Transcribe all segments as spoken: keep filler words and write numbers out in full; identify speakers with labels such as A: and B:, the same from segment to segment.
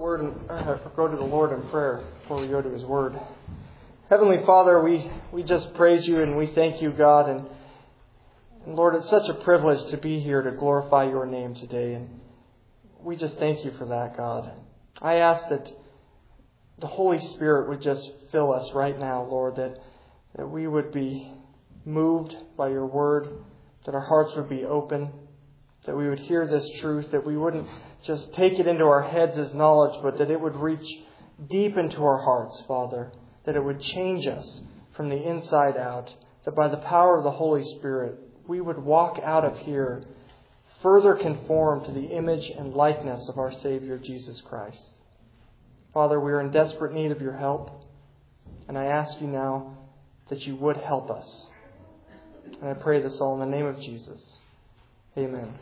A: word and uh, go to the Lord in prayer before we go to His Word. Heavenly Father, we, we just praise You and we thank You, God. And, and Lord, it's such a privilege to be here to glorify Your name today. And we just thank You for that, God. I ask that the Holy Spirit would just fill us right now, Lord, that, that we would be moved by Your Word, that our hearts would be open, that we would hear this truth, that we wouldn't just take it into our heads as knowledge, but that it would reach deep into our hearts, Father, that it would change us from the inside out, that by the power of the Holy Spirit, we would walk out of here further conformed to the image and likeness of our Savior, Jesus Christ. Father, we are in desperate need of Your help, and I ask You now that You would help us. And I pray this all in the name of Jesus. Amen.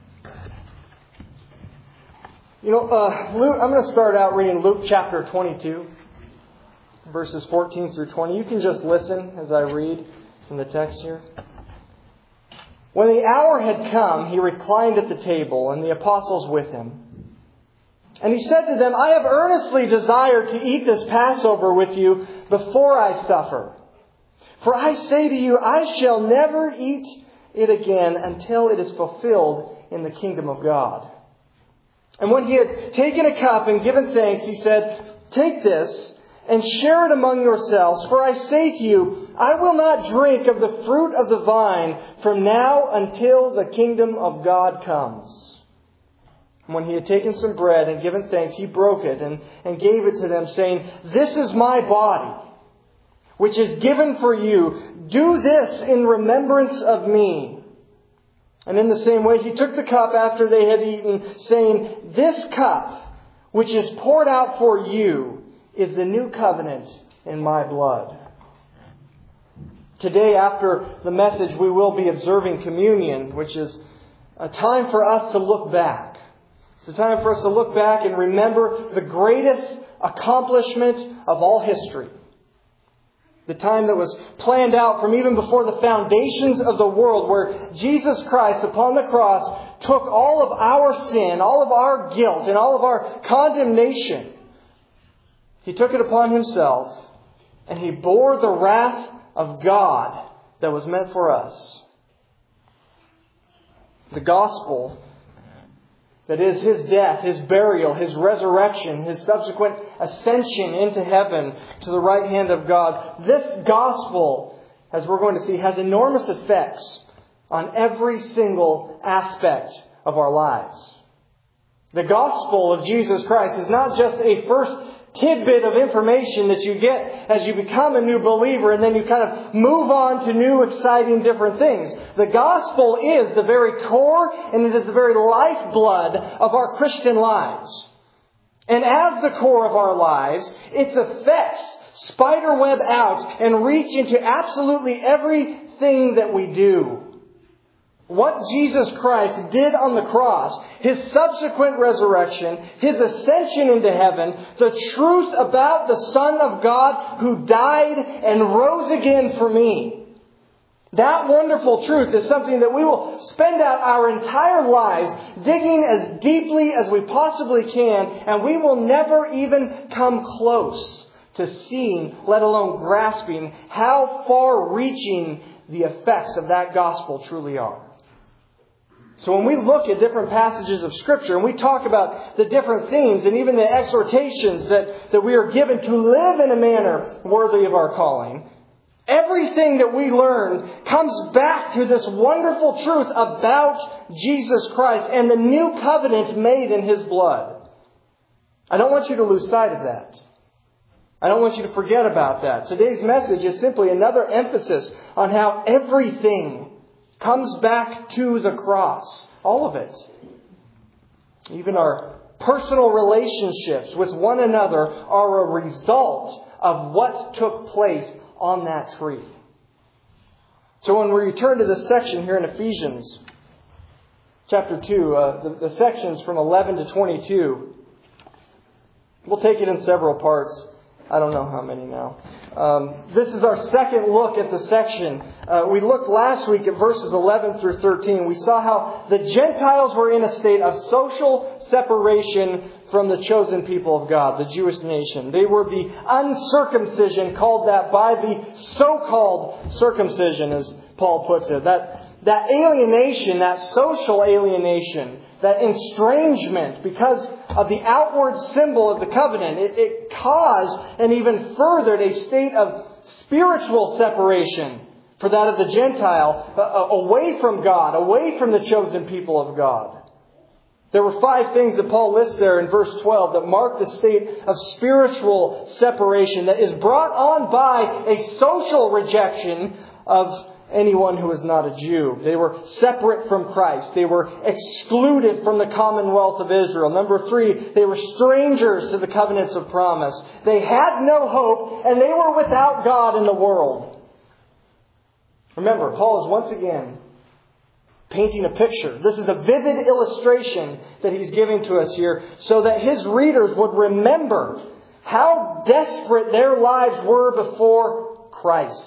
A: You know, uh, Luke, I'm going to start out reading Luke chapter twenty-two, verses fourteen through twenty. You can just listen as I read from the text here. When the hour had come, He reclined at the table, and the apostles with Him. And He said to them, I have earnestly desired to eat this Passover with you before I suffer. For I say to you, I shall never eat it again until it is fulfilled in the kingdom of God. And when He had taken a cup and given thanks, He said, take this and share it among yourselves. For I say to you, I will not drink of the fruit of the vine from now until the kingdom of God comes. And when He had taken some bread and given thanks, He broke it and, and gave it to them, saying, this is my body, which is given for you. Do this in remembrance of me. And in the same way, He took the cup after they had eaten, saying, this cup, which is poured out for you, is the new covenant in my blood. Today, after the message, we will be observing communion, which is a time for us to look back. It's a time for us to look back and remember the greatest accomplishment of all history. The time that was planned out from even before the foundations of the world, where Jesus Christ upon the cross took all of our sin, all of our guilt, and all of our condemnation. He took it upon Himself, and He bore the wrath of God that was meant for us. The gospel, that is His death, His burial, His resurrection, His subsequent ascension into heaven to the right hand of God. This gospel, as we're going to see, has enormous effects on every single aspect of our lives. The gospel of Jesus Christ is not just a first tidbit of information that you get as you become a new believer and then you kind of move on to new exciting different things. The gospel is the very core and it is the very lifeblood of our Christian lives. And as the core of our lives, its effects spiderweb out and reach into absolutely everything that we do. What Jesus Christ did on the cross, His subsequent resurrection, His ascension into heaven, the truth about the Son of God who died and rose again for me. That wonderful truth is something that we will spend out our entire lives digging as deeply as we possibly can, and we will never even come close to seeing, let alone grasping, how far-reaching the effects of that gospel truly are. So when we look at different passages of Scripture and we talk about the different themes and even the exhortations that, that we are given to live in a manner worthy of our calling, everything that we learn comes back to this wonderful truth about Jesus Christ and the new covenant made in His blood. I don't want you to lose sight of that. I don't want you to forget about that. Today's message is simply another emphasis on how everything comes back to the cross. All of it. Even our personal relationships with one another are a result of what took place on that tree. So when we return to this section here in Ephesians chapter two, uh, the, the sections from eleven to twenty-two, we'll take it in several parts. I don't know how many now. Um, this is our second look at the section. Uh, we looked last week at verses eleven through thirteen. We saw how the Gentiles were in a state of social separation from the chosen people of God, the Jewish nation. They were the uncircumcision, called that by the so-called circumcision, as Paul puts it. That, that alienation, that social alienation, that estrangement, because of the outward symbol of the covenant, it, it caused and even furthered a state of spiritual separation for that of the Gentile, uh, away from God, away from the chosen people of God. There were five things that Paul lists there in verse twelve that mark the state of spiritual separation that is brought on by a social rejection of anyone who is not a Jew. They were separate from Christ. They were excluded from the commonwealth of Israel. Number three, they were strangers to the covenants of promise. They had no hope, and they were without God in the world. Remember, Paul is once again painting a picture. This is a vivid illustration that he's giving to us here so that his readers would remember how desperate their lives were before Christ.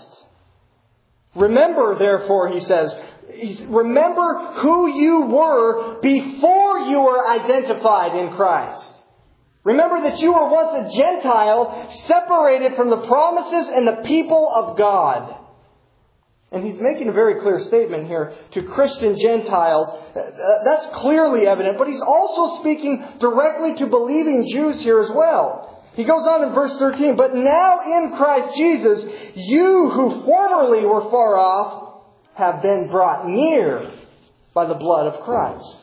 A: Remember, therefore, he says, remember who you were before you were identified in Christ. Remember that you were once a Gentile, separated from the promises and the people of God. And he's making a very clear statement here to Christian Gentiles. That's clearly evident, but he's also speaking directly to believing Jews here as well. He goes on in verse thirteen, but now in Christ Jesus, you who formerly were far off have been brought near by the blood of Christ.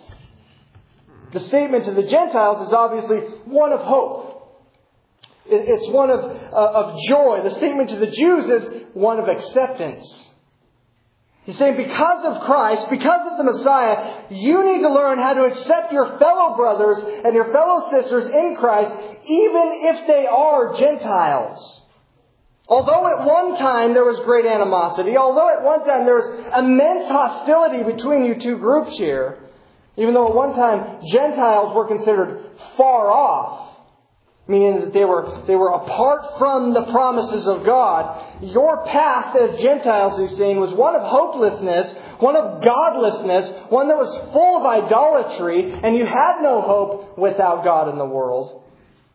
A: The statement to the Gentiles is obviously one of hope. It's one of, uh, of joy. The statement to the Jews is one of acceptance. He's saying because of Christ, because of the Messiah, you need to learn how to accept your fellow brothers and your fellow sisters in Christ, even if they are Gentiles. Although at one time there was great animosity, although at one time there was immense hostility between you two groups here, even though at one time Gentiles were considered far off, meaning that they were they were apart from the promises of God, your path as Gentiles, he's saying, was one of hopelessness, one of godlessness, one that was full of idolatry, and you had no hope without God in the world.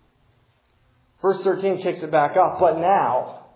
A: Verse thirteen kicks it back up. But now,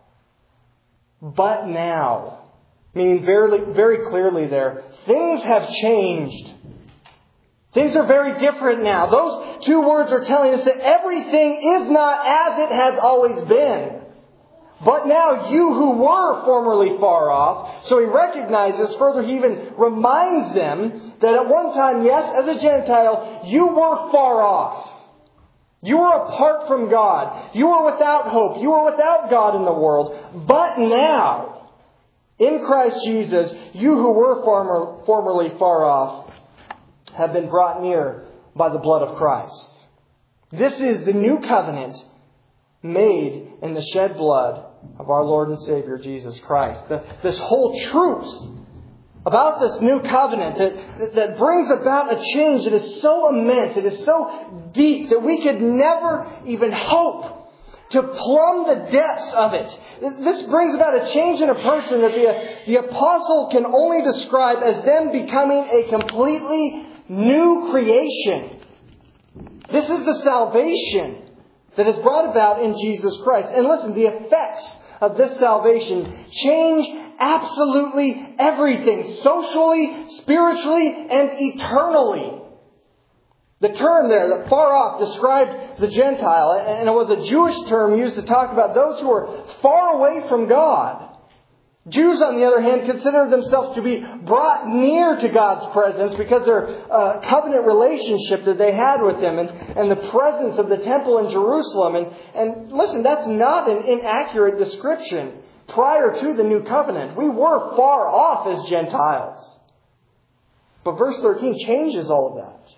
A: but now, meaning very, very clearly there, things have changed. Things are very different now. Those two words are telling us that everything is not as it has always been. But now you who were formerly far off. So he recognizes, further he even reminds them that at one time, yes, as a Gentile, you were far off. You were apart from God. You were without hope. You were without God in the world. But now, in Christ Jesus, you who were former, formerly far off have been brought near by the blood of Christ. This is the new covenant made in the shed blood of our Lord and Savior Jesus Christ. The, this whole truth about this new covenant that, that brings about a change that is so immense, it is so deep that we could never even hope to plumb the depths of it. This brings about a change in a person that the, the apostle can only describe as them becoming a completely new creation. This is the salvation that is brought about in Jesus Christ. And listen, the effects of this salvation change absolutely everything, socially, spiritually, and eternally. The term there, that far off, described the Gentile, and it was a Jewish term used to talk about those who were far away from God. Jews, on the other hand, consider themselves to be brought near to God's presence because their uh, covenant relationship that they had with Him and, and the presence of the temple in Jerusalem. And, and listen, that's not an inaccurate description. Prior to the new covenant, we were far off as Gentiles. But verse thirteen changes all of that.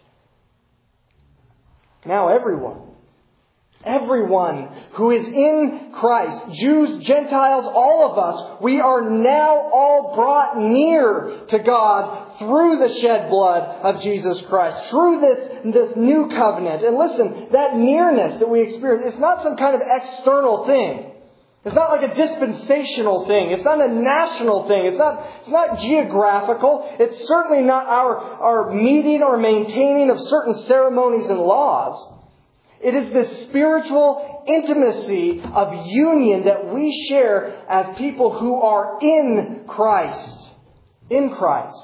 A: Now everyone, everyone who is in Christ, Jews, Gentiles, all of us, we are now all brought near to God through the shed blood of Jesus Christ, through this, this new covenant. And listen, that nearness that we experience is not some kind of external thing. It's not like a dispensational thing. It's not a national thing. It's not, it's not geographical. It's certainly not our, our meeting or maintaining of certain ceremonies and laws. It is this spiritual intimacy of union that we share as people who are in Christ. In Christ.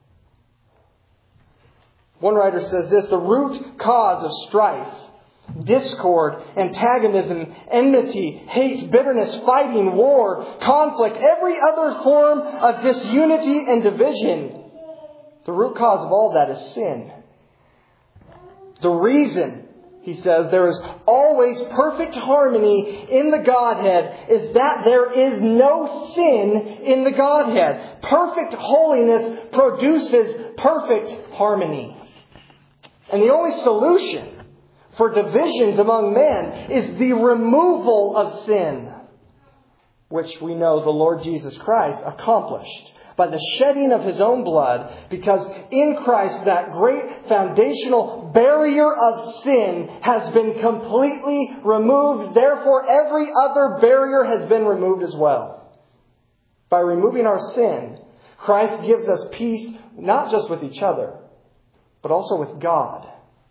A: One writer says this: the root cause of strife, discord, antagonism, enmity, hate, bitterness, fighting, war, conflict, every other form of disunity and division, the root cause of all that is sin. The reason, he says, there is always perfect harmony in the Godhead is that there is no sin in the Godhead. Perfect holiness produces perfect harmony. And the only solution for divisions among men is the removal of sin, which we know the Lord Jesus Christ accomplished by the shedding of His own blood, because in Christ that great foundational barrier of sin has been completely removed. Therefore, every other barrier has been removed as well. By removing our sin, Christ gives us peace not just with each other, but also with God.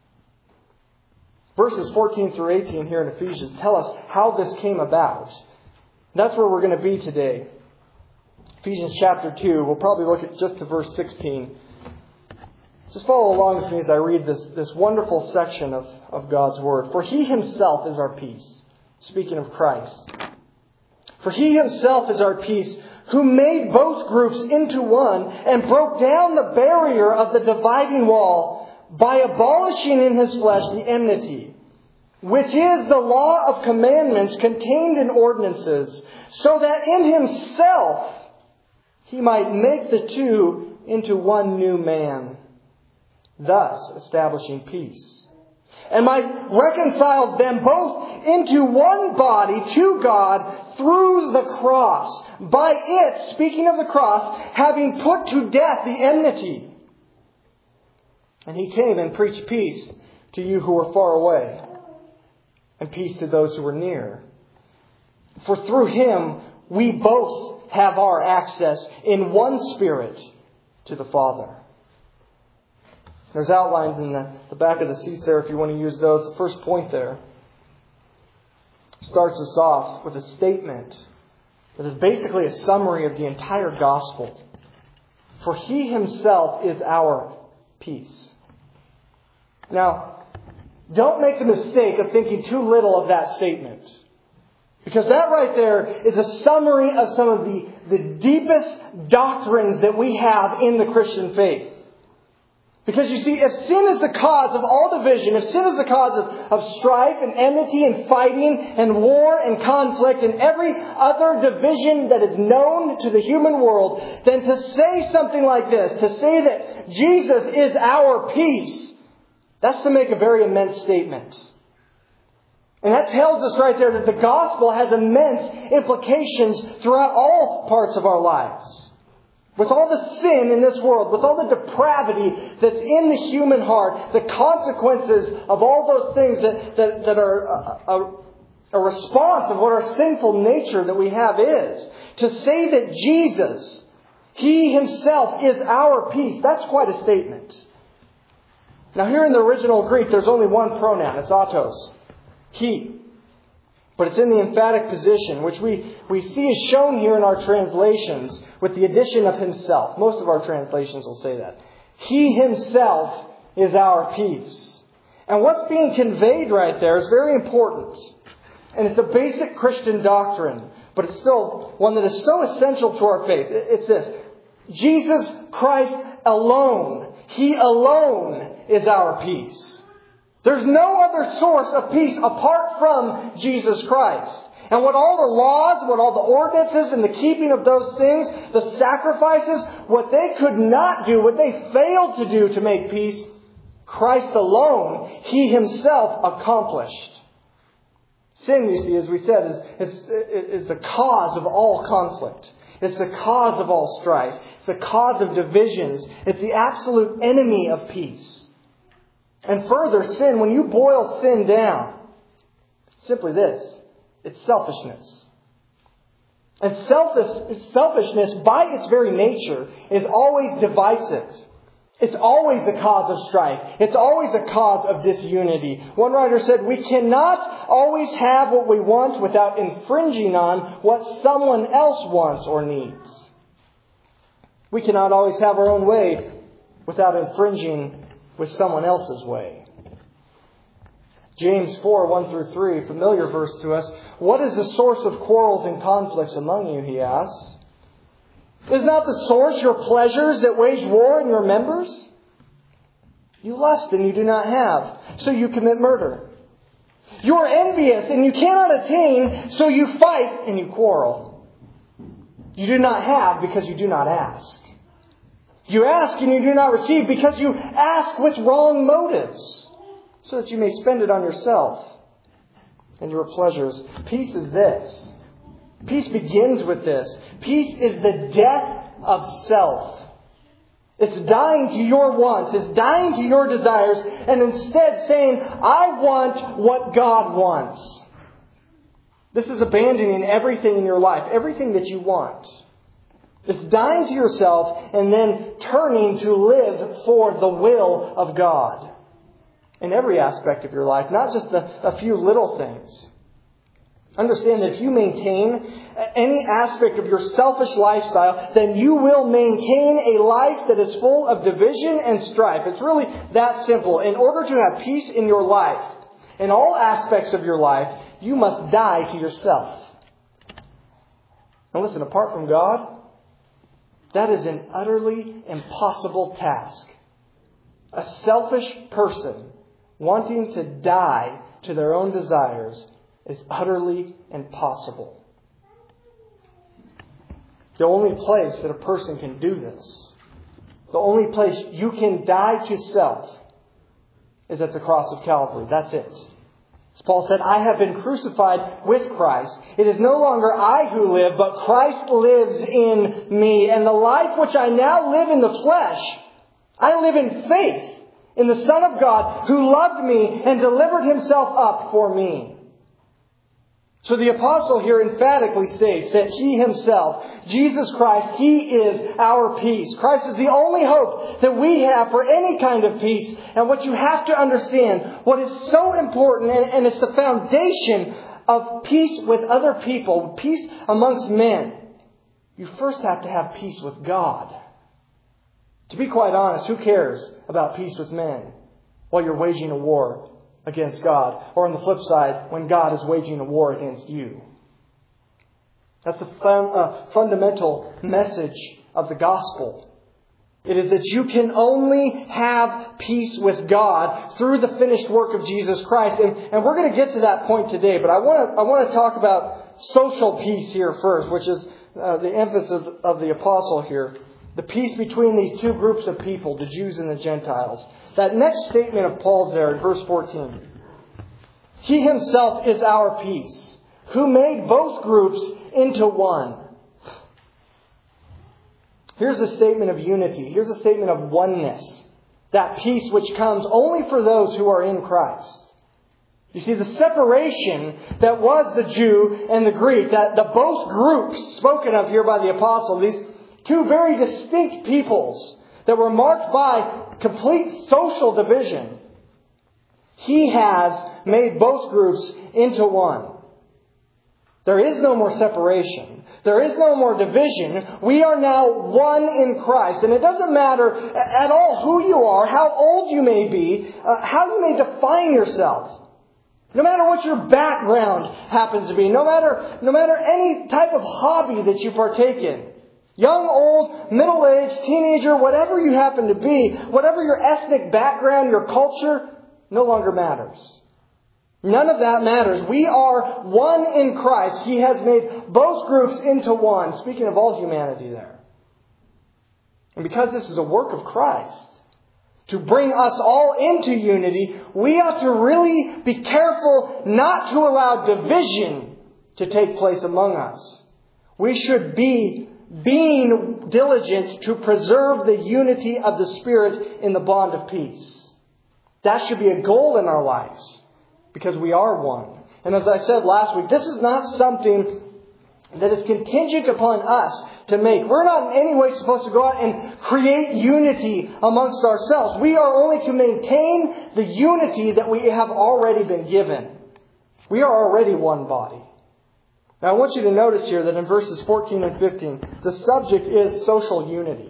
A: Verses fourteen through eighteen here in Ephesians tell us how this came about. That's where we're going to be today. Ephesians chapter two. We'll probably look at just to verse sixteen. Just follow along with me as I read this, this wonderful section of, of God's Word. For He Himself is our peace. Speaking of Christ. For He Himself is our peace, who made both groups into one and broke down the barrier of the dividing wall by abolishing in His flesh the enmity, which is the law of commandments contained in ordinances, so that in Himself He might make the two into one new man, thus establishing peace, and might reconcile them both into one body to God through the cross, by it, speaking of the cross, having put to death the enmity. And He came and preached peace to you who were far away, and peace to those who were near. For through Him we both have our access in one Spirit to the Father. There's outlines in the, the back of the seats there if you want to use those. The first point there starts us off with a statement that is basically a summary of the entire gospel. For He Himself is our peace. Now, don't make the mistake of thinking too little of that statement. Because that right there is a summary of some of the, the deepest doctrines that we have in the Christian faith. Because you see, if sin is the cause of all division, if sin is the cause of, of strife and enmity and fighting and war and conflict and every other division that is known to the human world, then to say something like this, to say that Jesus is our peace, that's to make a very immense statement. And that tells us right there that the gospel has immense implications throughout all parts of our lives. With all the sin in this world, with all the depravity that's in the human heart, the consequences of all those things that, that, that are a, a, a response of what our sinful nature that we have is. To say that Jesus, He Himself is our peace, that's quite a statement. Now here in the original Greek, there's only one pronoun. It's autos. He. But it's in the emphatic position, which we, we see is shown here in our translations with the addition of Himself. Most of our translations will say that. He Himself is our peace. And what's being conveyed right there is very important. And it's a basic Christian doctrine, but it's still one that is so essential to our faith. It's this. Jesus Christ alone. He alone is our peace. There's no other source of peace apart from Jesus Christ. And what all the laws, what all the ordinances and the keeping of those things, the sacrifices, what they could not do, what they failed to do to make peace, Christ alone, He Himself accomplished. Sin, you see, as we said, is, is, is the cause of all conflict. It's the cause of all strife. It's the cause of divisions. It's the absolute enemy of peace. And further, sin, when you boil sin down, it's simply this. It's selfishness. And selfish, selfishness, by its very nature, is always divisive. It's always a cause of strife. It's always a cause of disunity. One writer said, we cannot always have what we want without infringing on what someone else wants or needs. We cannot always have our own way without infringing with someone else's way. James four, one through three, familiar verse to us. What is the source of quarrels and conflicts among you, he asks. Is not the source your pleasures that wage war in your members? You lust and you do not have, so you commit murder. You are envious and you cannot attain, so you fight and you quarrel. You do not have because you do not ask. You ask and you do not receive because you ask with wrong motives, so that you may spend it on yourself and your pleasures. Peace is this. Peace begins with this. Peace is the death of self. It's dying to your wants. It's dying to your desires. And instead saying, I want what God wants. This is abandoning everything in your life. Everything that you want. It's dying to yourself and then turning to live for the will of God. In every aspect of your life. Not just a, a few little things. Understand that if you maintain any aspect of your selfish lifestyle, then you will maintain a life that is full of division and strife. It's really that simple. In order to have peace in your life, in all aspects of your life, you must die to yourself. And listen, apart from God, that is an utterly impossible task. A selfish person wanting to die to their own desires is utterly impossible. The only place that a person can do this, the only place you can die to self, is at the cross of Calvary. That's it. As Paul said, I have been crucified with Christ. It is no longer I who live, but Christ lives in me. And the life which I now live in the flesh, I live in faith in the Son of God who loved me and delivered himself up for me. So the apostle here emphatically states that he himself, Jesus Christ, he is our peace. Christ is the only hope that we have for any kind of peace. And what you have to understand, what is so important, and, and it's the foundation of peace with other people, peace amongst men, you first have to have peace with God. To be quite honest, who cares about peace with men while you're waging a war against God? Or on the flip side, when God is waging a war against you. That's the fun, uh, fundamental message of the gospel. It is that you can only have peace with God through the finished work of Jesus Christ. And, and we're going to get to that point today. But I want to I want to talk about social peace here first, which is uh, the emphasis of the apostle here. The peace between these two groups of people, the Jews and the Gentiles. That next statement of Paul's there in verse fourteen. He himself is our peace, who made both groups into one. Here's a statement of unity. Here's a statement of oneness. That peace which comes only for those who are in Christ. You see, the separation that was the Jew and the Greek, that the both groups spoken of here by the apostle, these two very distinct peoples that were marked by complete social division. He has made both groups into one. There is no more separation. There is no more division. We are now one in Christ. And it doesn't matter at all who you are, how old you may be, uh, how you may define yourself. No matter what your background happens to be. No matter, no matter any type of hobby that you partake in. Young, old, middle-aged, teenager, whatever you happen to be, whatever your ethnic background, your culture, no longer matters. None of that matters. We are one in Christ. He has made both groups into one. Speaking of all humanity there. And because this is a work of Christ, to bring us all into unity, we ought to really be careful not to allow division to take place among us. We should be being diligent to preserve the unity of the Spirit in the bond of peace. That should be a goal in our lives, because we are one. And as I said last week, this is not something that is contingent upon us to make. We're not in any way supposed to go out and create unity amongst ourselves. We are only to maintain the unity that we have already been given. We are already one body. Now I want you to notice here that in verses fourteen and fifteen, the subject is social unity.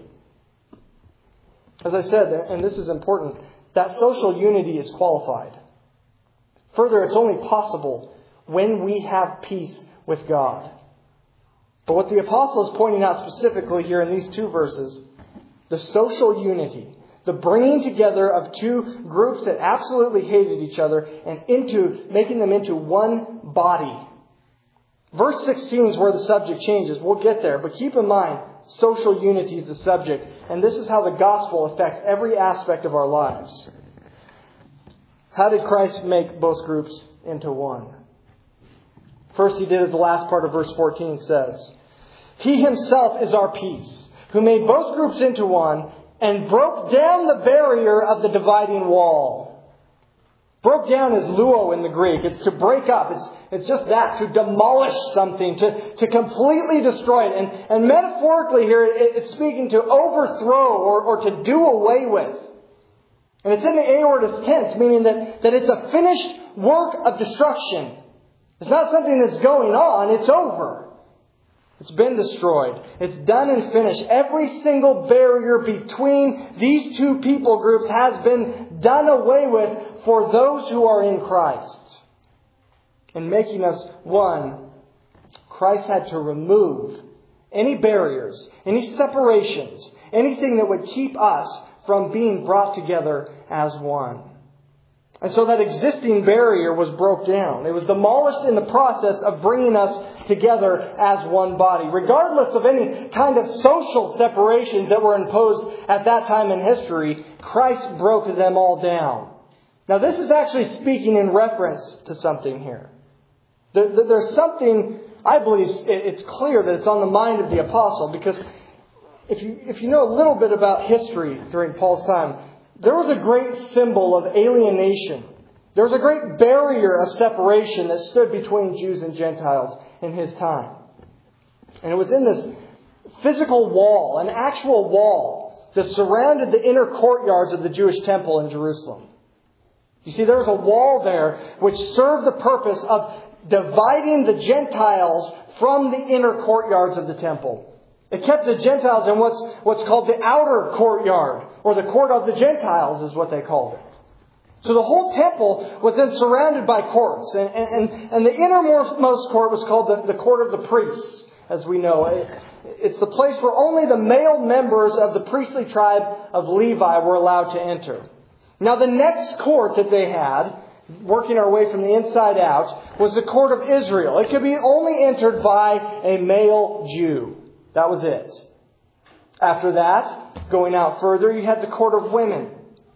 A: As I said, and this is important, that social unity is qualified. Further, it's only possible when we have peace with God. But what the apostle is pointing out specifically here in these two verses, the social unity, the bringing together of two groups that absolutely hated each other and into making them into one body. Verse sixteen is where the subject changes. We'll get there. But keep in mind, social unity is the subject. And this is how the gospel affects every aspect of our lives. How did Christ make both groups into one? First, He did as the last part of verse fourteen says. He Himself is our peace, who made both groups into one and broke down the barrier of the dividing wall. Broke down is luo in the Greek. It's to break up. It's, it's just that, to demolish something, to, to completely destroy it. And, and metaphorically here, it, it's speaking to overthrow or, or to do away with. And it's in the aorist tense, meaning that, that it's a finished work of destruction. It's not something that's going on, it's over. It's been destroyed. It's done and finished. Every single barrier between these two people groups has been done away with for those who are in Christ. In making us one, Christ had to remove any barriers, any separations, anything that would keep us from being brought together as one. And so that existing barrier was broke down. It was demolished in the process of bringing us together as one body. Regardless of any kind of social separations that were imposed at that time in history, Christ broke them all down. Now this is actually speaking in reference to something here. There's something, I believe it's clear that it's on the mind of the apostle, because if you, if you know a little bit about history during Paul's time, there was a great symbol of alienation. There was a great barrier of separation that stood between Jews and Gentiles in his time. And it was in this physical wall, an actual wall, that surrounded the inner courtyards of the Jewish temple in Jerusalem. You see, there was a wall there which served the purpose of dividing the Gentiles from the inner courtyards of the temple. It kept the Gentiles in what's, what's called the outer courtyard, or the court of the Gentiles is what they called it. So the whole temple was then surrounded by courts. And, and, and the innermost court was called the, the court of the priests, as we know. It, it's the place where only the male members of the priestly tribe of Levi were allowed to enter. Now the next court that they had, working our way from the inside out, was the court of Israel. It could be only entered by a male Jew. That was it. After that, going out further, you had the court of women.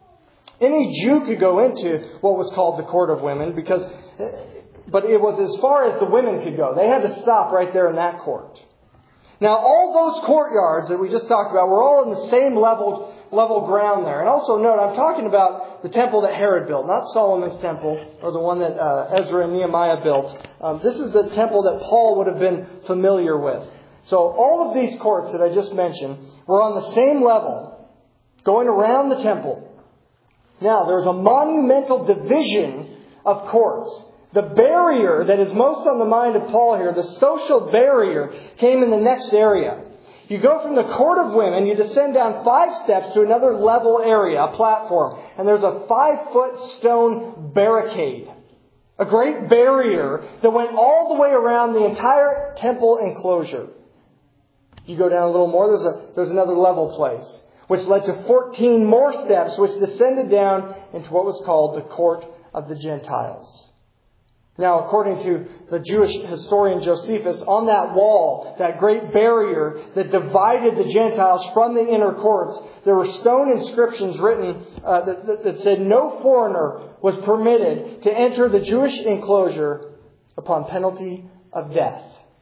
A: Any Jew could go into what was called the court of women, because, but it was as far as the women could go. They had to stop right there in that court. Now, all those courtyards that we just talked about were all in the same level, level ground there. And also note, I'm talking about the temple that Herod built, not Solomon's temple, or the one that uh, Ezra and Nehemiah built. Um, this is the temple that Paul would have been familiar with. So all of these courts that I just mentioned were on the same level, going around the temple. Now, there's a monumental division of courts. The barrier that is most on the mind of Paul here, the social barrier, came in the next area. You go from the court of women, you descend down five steps to another level area, a platform. And there's a five-foot stone barricade. A great barrier that went all the way around the entire temple enclosure. You go down a little more, there's a there's another level place, which led to fourteen more steps, which descended down into what was called the court of the Gentiles. Now, according to the Jewish historian Josephus, on that wall, that great barrier that divided the Gentiles from the inner courts, there were stone inscriptions written uh, that, that, that said no foreigner was permitted to enter the Jewish enclosure upon penalty of death.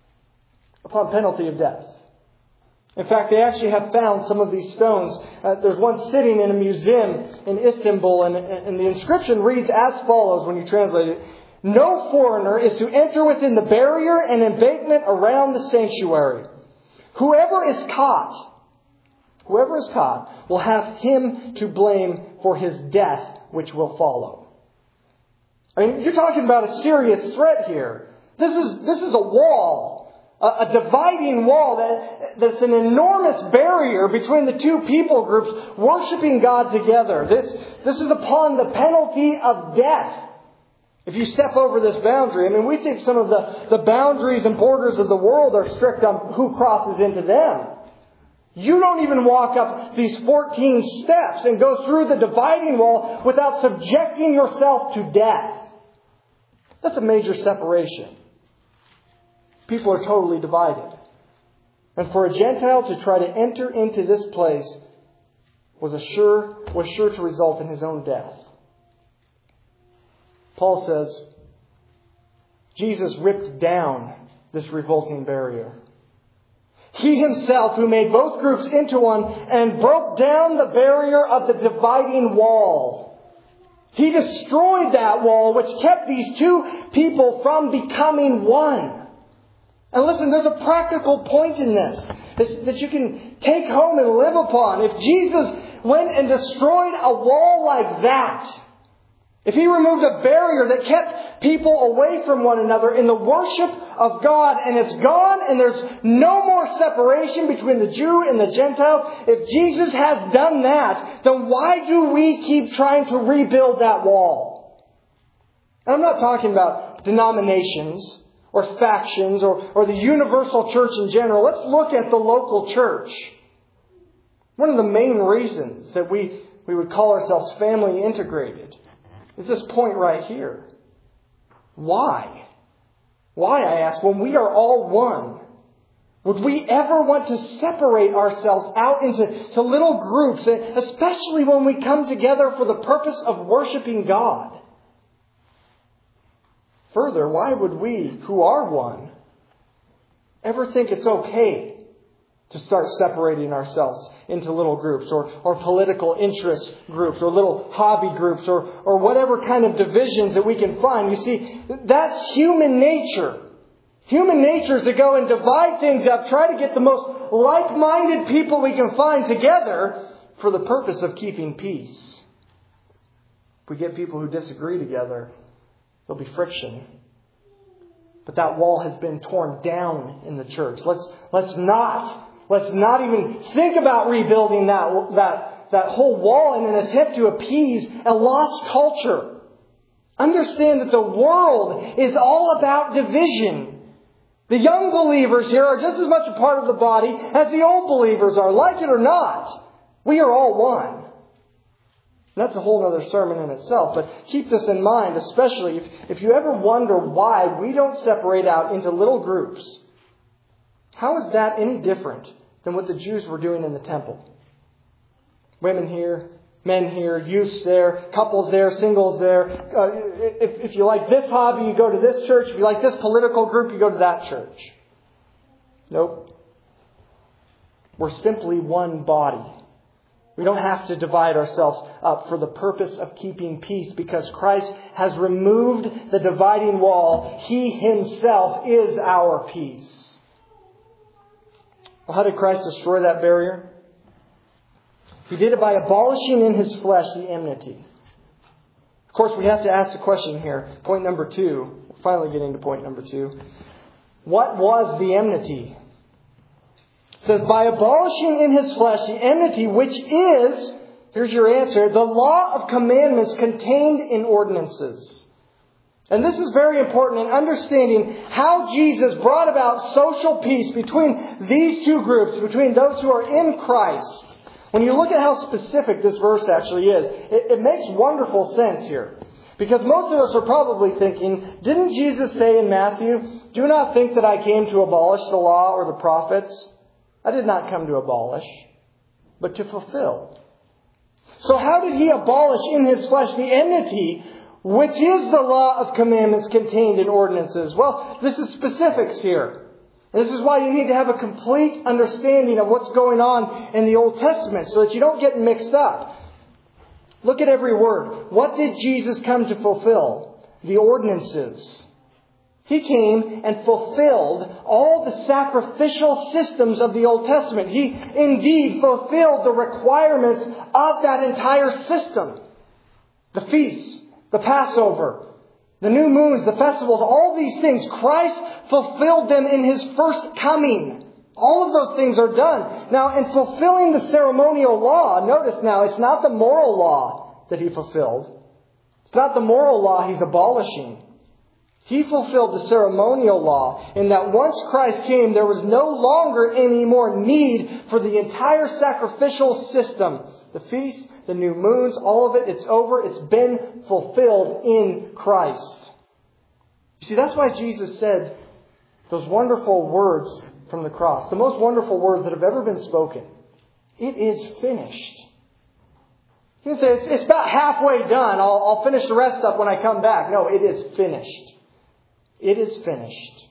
A: Upon penalty of death. In fact, they actually have found some of these stones. Uh, there's one sitting in a museum in Istanbul, and, and the inscription reads as follows when you translate it. no foreigner is to enter within the barrier and embankment around the sanctuary. Whoever is caught, whoever is caught will have him to blame for his death, which will follow. I mean, you're talking about a serious threat here. This is, this is a wall, a, a dividing wall that, that's an enormous barrier between the two people groups worshiping God together. This, this is upon the penalty of death. If you step over this boundary, I mean, we think some of the, the boundaries and borders of the world are strict on who crosses into them. You don't even walk up these fourteen steps and go through the dividing wall without subjecting yourself to death. That's a major separation. People are totally divided. And for a Gentile to try to enter into this place was a sure, was sure to result in his own death. Paul says, Jesus ripped down this revolting barrier. He himself, who made both groups into one and broke down the barrier of the dividing wall. He destroyed that wall which kept these two people from becoming one. And listen, there's a practical point in this that you can take home and live upon. If Jesus went and destroyed a wall like that, if He removed a barrier that kept people away from one another in the worship of God, and it's gone and there's no more separation between the Jew and the Gentile, if Jesus has done that, then why do we keep trying to rebuild that wall? And I'm not talking about denominations or factions or, or the universal church in general. Let's look at the local church. One of the main reasons that we, we would call ourselves family integrated is this point right here. Why? Why, I ask, when we are all one, would we ever want to separate ourselves out into to little groups, especially when we come together for the purpose of worshiping God? Further, why would we, who are one, ever think it's okay to start separating ourselves into little groups or, or political interest groups or little hobby groups or, or whatever kind of divisions that we can find? You see, that's human nature. Human nature is to go and divide things up, try to get the most like-minded people we can find together for the purpose of keeping peace. If we get people who disagree together, there'll be friction. But that wall has been torn down in the church. Let's, let's not Let's not even think about rebuilding that, that, that whole wall in an attempt to appease a lost culture. Understand that the world is all about division. The young believers here are just as much a part of the body as the old believers are. Like it or not, we are all one. And that's a whole other sermon in itself. But keep this in mind, especially if, if you ever wonder why we don't separate out into little groups. How is that any different than what the Jews were doing in the temple? Women here, men here, youths there, couples there, singles there. Uh, if, if you like this hobby, you go to this church. If you like this political group, you go to that church. Nope. We're simply one body. We don't have to divide ourselves up for the purpose of keeping peace because Christ has removed the dividing wall. He Himself is our peace. Well, how did Christ destroy that barrier? He did it by abolishing in His flesh the enmity. Of course, we have to ask the question here. Point number two. We're finally getting to point number two. What was the enmity? It says, by abolishing in His flesh the enmity, which is, here's your answer, the law of commandments contained in ordinances. And this is very important in understanding how Jesus brought about social peace between these two groups, between those who are in Christ. When you look at how specific this verse actually is, it, it makes wonderful sense here. Because most of us are probably thinking, didn't Jesus say in Matthew, do not think that I came to abolish the law or the prophets? I did not come to abolish, but to fulfill. So how did He abolish in His flesh the enmity, which is the law of commandments contained in ordinances? Well, this is specifics here. And this is why you need to have a complete understanding of what's going on in the Old Testament so that you don't get mixed up. Look at every word. What did Jesus come to fulfill? the ordinances. He came and fulfilled all the sacrificial systems of the Old Testament. He indeed fulfilled the requirements of that entire system. The feasts, the Passover, the new moons, the festivals, all these things. Christ fulfilled them in His first coming. All of those things are done. Now, in fulfilling the ceremonial law, notice now, it's not the moral law that He fulfilled. It's not the moral law He's abolishing. He fulfilled the ceremonial law in that once Christ came, there was no longer any more need for the entire sacrificial system. The feasts, the new moons, all of it, it's over. It's been fulfilled in Christ. You see, that's why Jesus said those wonderful words from the cross. The most wonderful words that have ever been spoken. It is finished. He didn't say, it's, it's about halfway done. I'll, I'll finish the rest up when I come back. No, it is finished. It is finished.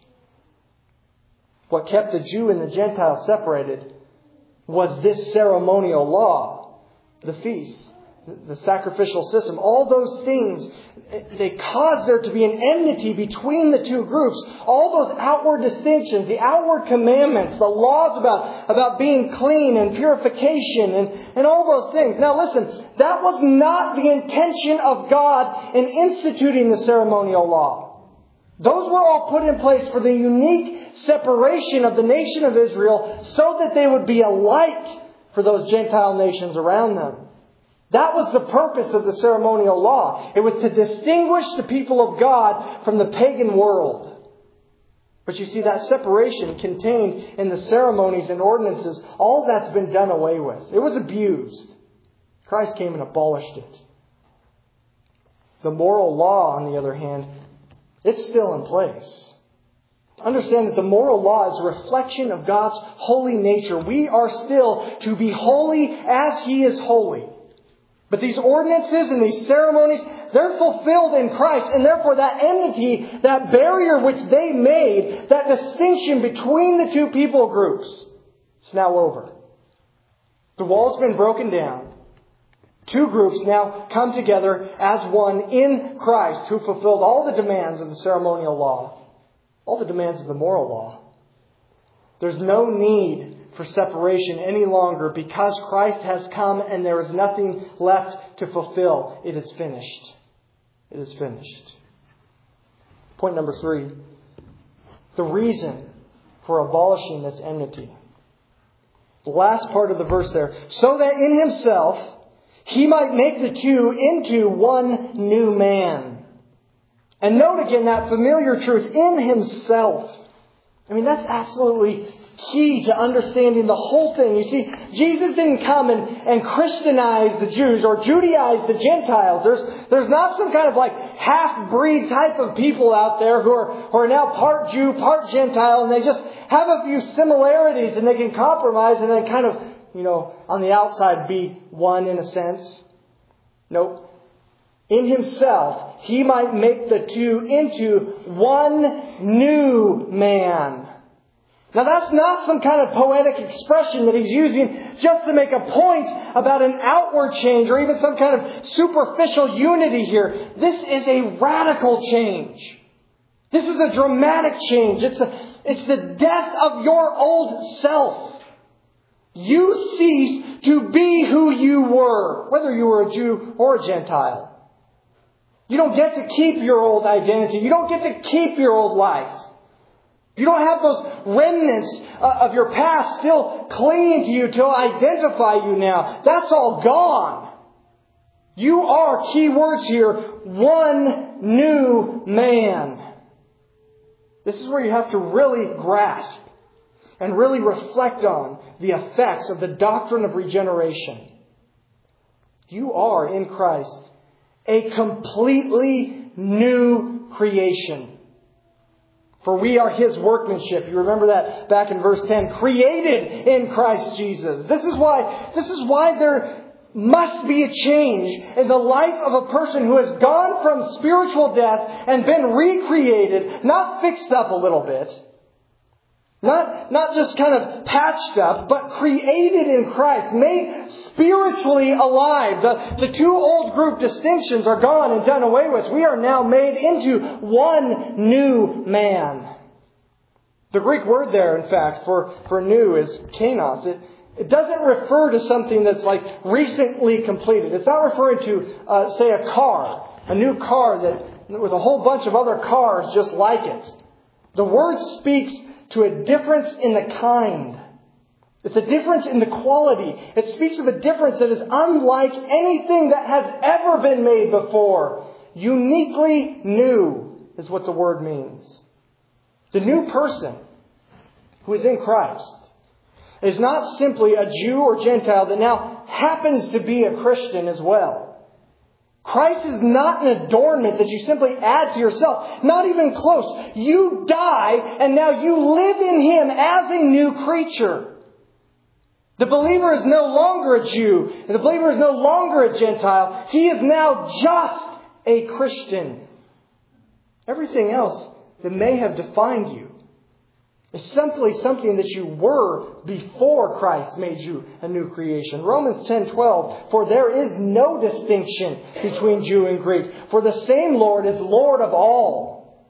A: What kept the Jew and the Gentile separated was this ceremonial law, the feast, the sacrificial system. All those things, they caused there to be an enmity between the two groups. All those outward distinctions, the outward commandments, the laws about, about being clean and purification and, and all those things. Now listen, that was not the intention of God in instituting the ceremonial law. Those were all put in place for the unique separation of the nation of Israel so that they would be a light for those Gentile nations around them. That was the purpose of the ceremonial law. It was to distinguish the people of God from the pagan world. But you see, that separation contained in the ceremonies and ordinances, all that's been done away with. It was abused. Christ came and abolished it. The moral law, on the other hand, it's still in place. Understand that the moral law is a reflection of God's holy nature. We are still to be holy as He is holy. But these ordinances and these ceremonies, they're fulfilled in Christ. And therefore that enmity, that barrier which they made, that distinction between the two people groups, it's now over. The wall's been broken down. Two groups now come together as one in Christ, who fulfilled all the demands of the ceremonial law, all the demands of the moral law. There's no need for separation any longer because Christ has come and there is nothing left to fulfill. It is finished. It is finished. Point number three. The reason for abolishing this enmity. The last part of the verse there. So that in Himself He might make the two into one new man. And note again that familiar truth, in Himself. I mean, that's absolutely key to understanding the whole thing. You see, Jesus didn't come and, and Christianize the Jews or Judaize the Gentiles. There's, there's not some kind of like half-breed type of people out there who are, who are now part Jew, part Gentile, and they just have a few similarities and they can compromise and then kind of, you know, on the outside be one in a sense. Nope. In Himself, He might make the two into one new man. Now that's not some kind of poetic expression that He's using just to make a point about an outward change or even some kind of superficial unity here. This is a radical change. This is a dramatic change. It's, a, it's the death of your old self. You cease to be who you were, whether you were a Jew or a Gentile. You don't get to keep your old identity. You don't get to keep your old life. You don't have those remnants of your past still clinging to you to identify you now. That's all gone. You are, key words here, one new man. This is where you have to really grasp and really reflect on the effects of the doctrine of regeneration. You are in Christ a completely new creation. For we are His workmanship. You remember that back in verse ten. Created in Christ Jesus. This is why, this is why there must be a change in the life of a person who has gone from spiritual death and been recreated, not fixed up a little bit. Not, not just kind of patched up, but created in Christ, made spiritually alive. The, the two old group distinctions are gone and done away with. We are now made into one new man. The Greek word there, in fact, for, for new is kainos. It, it doesn't refer to something that's like recently completed. It's not referring to, uh, say, a car, a new car that with a whole bunch of other cars just like it. The word speaks to a difference in the kind. It's a difference in the quality. It speaks of a difference that is unlike anything that has ever been made before. Uniquely new is what the word means. The new person who is in Christ is not simply a Jew or Gentile that now happens to be a Christian as well. Christ is not an adornment that you simply add to yourself. Not even close. You die and now you live in Him as a new creature. The believer is no longer a Jew. The believer is no longer a Gentile. He is now just a Christian. Everything else that may have defined you is simply something that you were before Christ made you a new creation. Romans ten twelve, for there is no distinction between Jew and Greek, for the same Lord is Lord of all.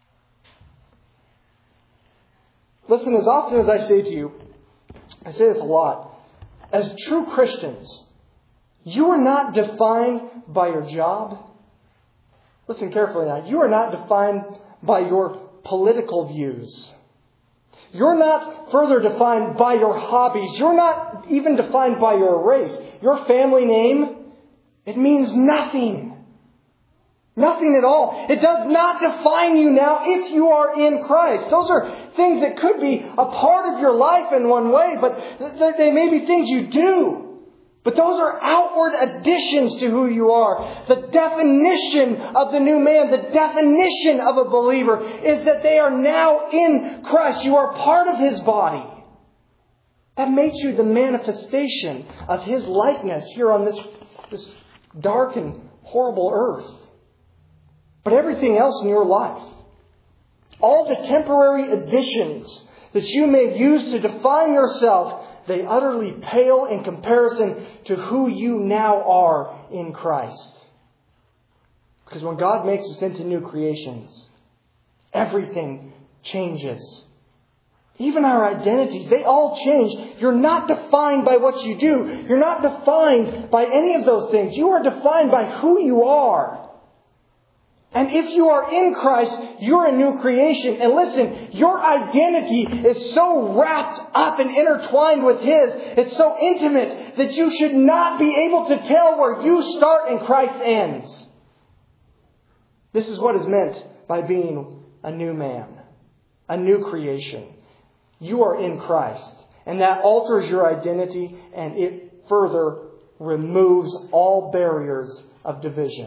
A: Listen, as often as I say to you, I say this a lot, as true Christians, you are not defined by your job. Listen carefully now. You are not defined by your political views. You're not further defined by your hobbies. You're not even defined by your race. Your family name, it means nothing. Nothing at all. It does not define you now if you are in Christ. Those are things that could be a part of your life in one way, but they may be things you do. But those are outward additions to who you are. The definition of the new man, the definition of a believer is that they are now in Christ. You are part of His body. That makes you the manifestation of His likeness here on this, this dark and horrible earth. But everything else in your life, all the temporary additions that you may use to define yourself, they utterly pale in comparison to who you now are in Christ. Because when God makes us into new creations, everything changes. Even our identities, they all change. You're not defined by what you do. You're not defined by any of those things. You are defined by who you are. And if you are in Christ, you're a new creation. And listen, your identity is so wrapped up and intertwined with His. It's so intimate that you should not be able to tell where you start and Christ ends. This is what is meant by being a new man, a new creation. You are in Christ. And that alters your identity and it further removes all barriers of division.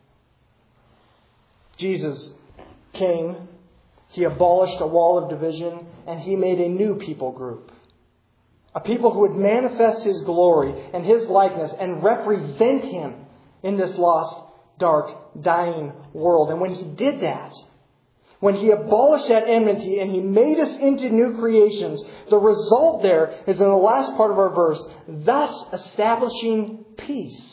A: Jesus came, He abolished a wall of division, and He made a new people group. A people who would manifest His glory and His likeness and represent Him in this lost, dark, dying world. And when He did that, when He abolished that enmity and He made us into new creations, the result there is in the last part of our verse, thus establishing peace.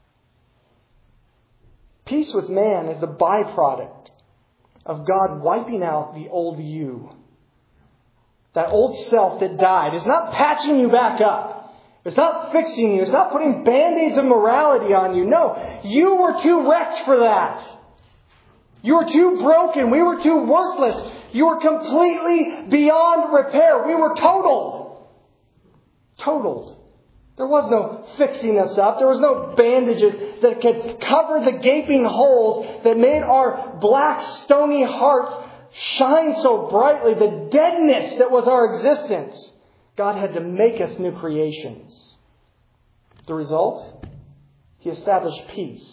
A: Peace with man is the byproduct of God wiping out the old you. That old self that died is not patching you back up. It's not fixing you. It's not putting band-aids of morality on you. No, you were too wrecked for that. You were too broken. We were too worthless. You were completely beyond repair. We were totaled. Totaled. There was no fixing us up. There was no bandages that could cover the gaping holes that made our black, stony hearts shine so brightly. The deadness that was our existence. God had to make us new creations. The result? He established peace.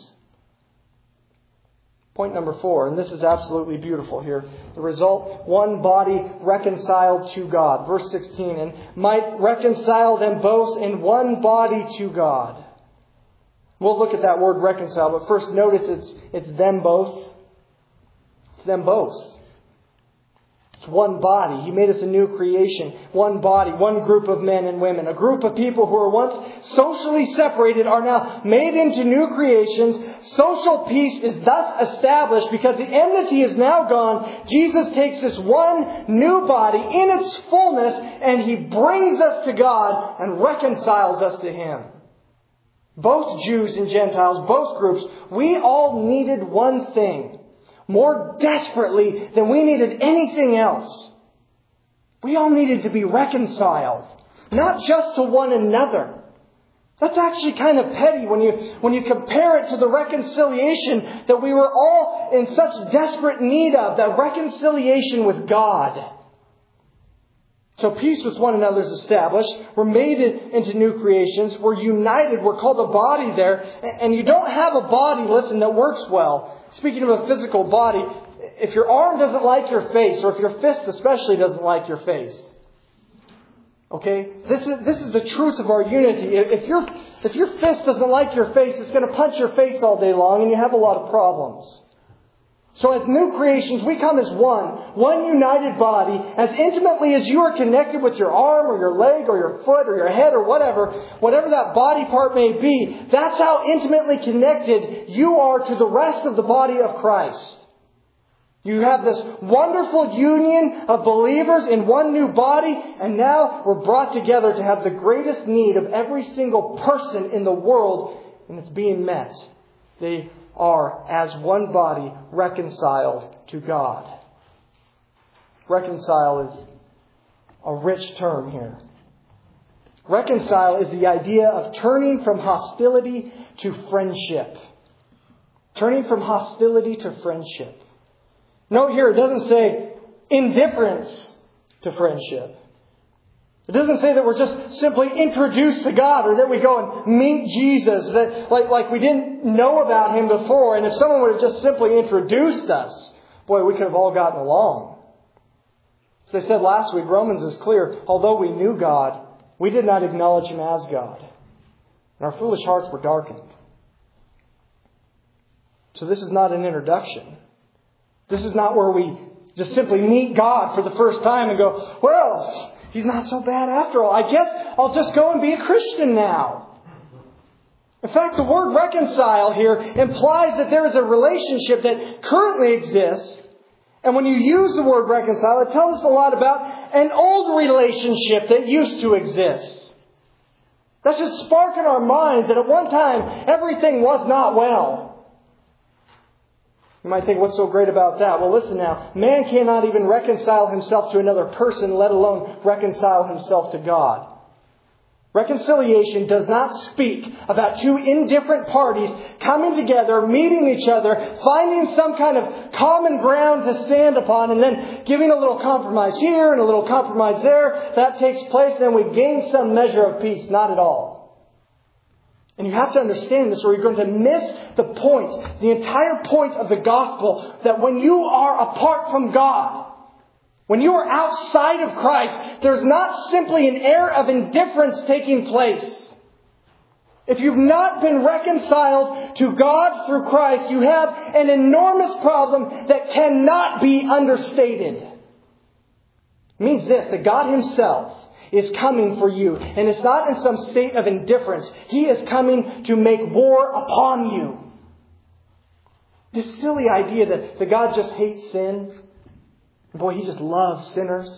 A: Point number four, and this is absolutely beautiful here. The result, one body reconciled to God. Verse sixteen, and might reconcile them both in one body to God. We'll look at that word reconcile, but first notice it's, it's them both. It's them both. It's one body. He made us a new creation. One body, one group of men and women. A group of people who were once socially separated are now made into new creations. Social peace is thus established because the enmity is now gone. Jesus takes this one new body in its fullness and He brings us to God and reconciles us to Him. Both Jews and Gentiles, both groups, we all needed one thing. More desperately than we needed anything else. We all needed to be reconciled. Not just to one another. That's actually kind of petty when you, when you compare it to the reconciliation that we were all in such desperate need of. That reconciliation with God. So peace with one another is established. We're made into new creations. We're united. We're called a body there. And you don't have a body, listen, that works well. Speaking of a physical body, if your arm doesn't like your face, or if your fist especially doesn't like your face, okay, this is this is the truth of our unity. If your if your fist doesn't like your face, it's going to punch your face all day long, and you have a lot of problems. So as new creations, we come as one, one united body, as intimately as you are connected with your arm or your leg or your foot or your head or whatever, whatever that body part may be, that's how intimately connected you are to the rest of the body of Christ. You have this wonderful union of believers in one new body, and now we're brought together to have the greatest need of every single person in the world, and it's being met. They are, as one body, reconciled to God. Reconcile is a rich term here. Reconcile is the idea of turning from hostility to friendship. Turning from hostility to friendship. Note here, it doesn't say indifference to friendship. It doesn't say that we're just simply introduced to God or that we go and meet Jesus, that like, like we didn't know about Him before. And if someone would have just simply introduced us, boy, we could have all gotten along. As I said last week, Romans is clear. Although we knew God, we did not acknowledge Him as God. And our foolish hearts were darkened. So this is not an introduction. This is not where we just simply meet God for the first time and go, well, He's not so bad after all. I guess I'll just go and be a Christian now. In fact, the word reconcile here implies that there is a relationship that currently exists. And when you use the word reconcile, it tells us a lot about an old relationship that used to exist. That should spark in our minds that at one time everything was not well. You might think, what's so great about that? Well, listen now. Man cannot even reconcile himself to another person, let alone reconcile himself to God. Reconciliation does not speak about two indifferent parties coming together, meeting each other, finding some kind of common ground to stand upon, and then giving a little compromise here and a little compromise there. That takes place, and then we gain some measure of peace. Not at all. And you have to understand this or you're going to miss the point, the entire point of the gospel, that when you are apart from God, when you are outside of Christ, there's not simply an air of indifference taking place. If you've not been reconciled to God through Christ, you have an enormous problem that cannot be understated. It means this, that God Himself is coming for you. And it's not in some state of indifference. He is coming to make war upon you. This silly idea that, that God just hates sin. Boy, He just loves sinners.